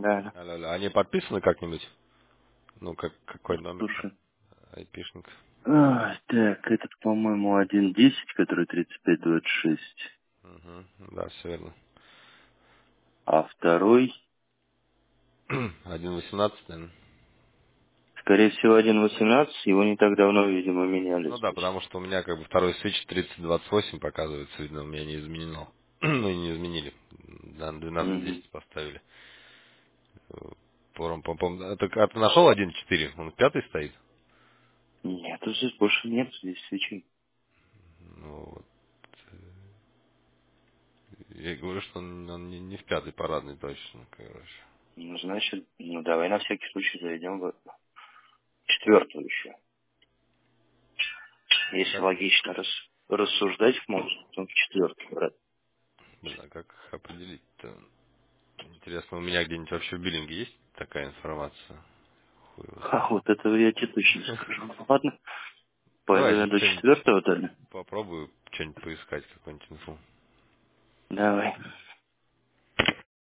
Да, да. Алло, алло. Они подписаны как-нибудь? Ну, какой номер-то? Слушай. Айпишник. Так, этот, по-моему, 1.10, который 3526. Угу. Да, все верно. А второй, 1.18, наверное. скорее всего, 1.18. Его не так давно, видимо, меняли Ну да, здесь. потому что у меня как бы второй свич 3028 показывается, видно, у меня не изменено. Ну и не изменили. Да, Угу. 12.10 поставили. А ты нашел 1.4? Он пятый стоит? Нет, здесь больше нет, здесь свечей. Ну, вот. Я говорю, что он не в пятый парадный точно, короче. Ну, значит, ну давай на всякий случай зайдем в четвертую еще. Если Как, логично рассуждать, можно потом в четвертую брать. блин, а как их определить-то? Интересно, у меня где-нибудь вообще в биллинге есть такая информация? Хуй его А знает. вот этого я тебе точно не скажу. Ну, ладно, Давайте до что-нибудь четвертого тогда. попробую что-нибудь поискать, какую-нибудь инфу. Давай.